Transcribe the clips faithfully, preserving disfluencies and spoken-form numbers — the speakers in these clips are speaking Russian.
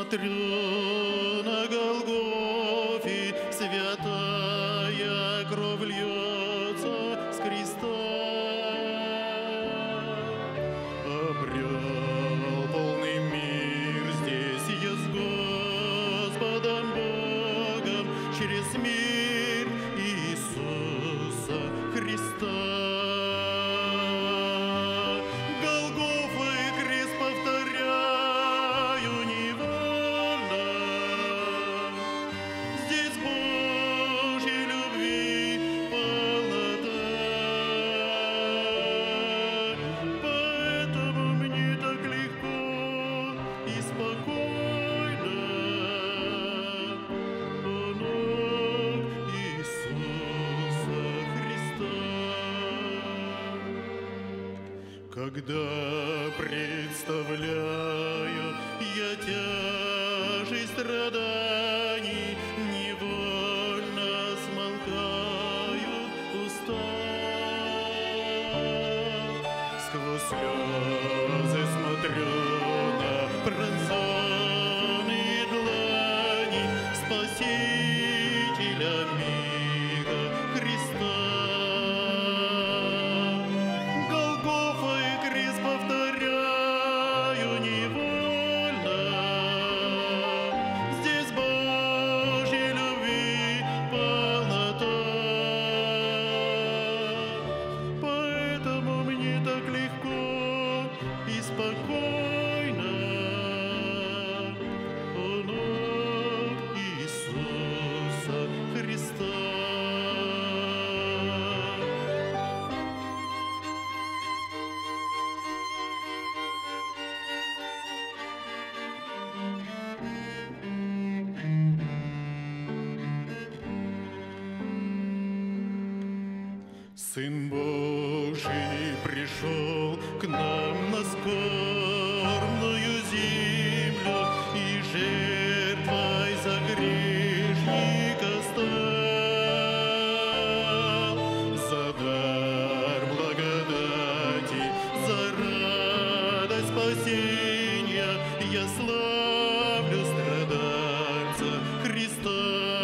смотрю на Голгофе, святая кровь льется с креста. Обрел полный мир здесь я с Господом Богом через смерть Иисуса Христа. Голгофа и крест повторяю невольно. Здесь Божьей любви полнота. Поэтому мне так легко и спокойно у ног Иисуса Христа. Когда представляю я тяжесть страданий, невольно смолкают уста. Сквозь слезы смотрю на пронзенные длани Спасителя мира Христа. Голгофа и крест повторяю невольно. Здесь Божьей любви полнота. Поэтому мне так легко и спокойно у ног Иисуса Христа. Сын Божий пришел к нам на скорбную землю и жертвой за грешника стал. За дар благодати, за радость спасения я славлю страдальца Христа.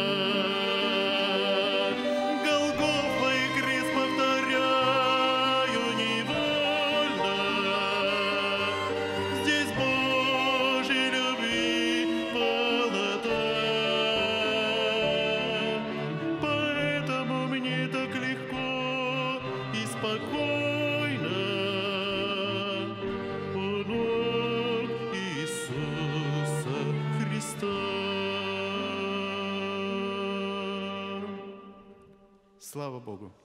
Голгофа и крест повторяю невольно. Здесь Божьей любви полнота. Поэтому мне так легко и спокойно у ног Иисуса Христа. Слава Богу!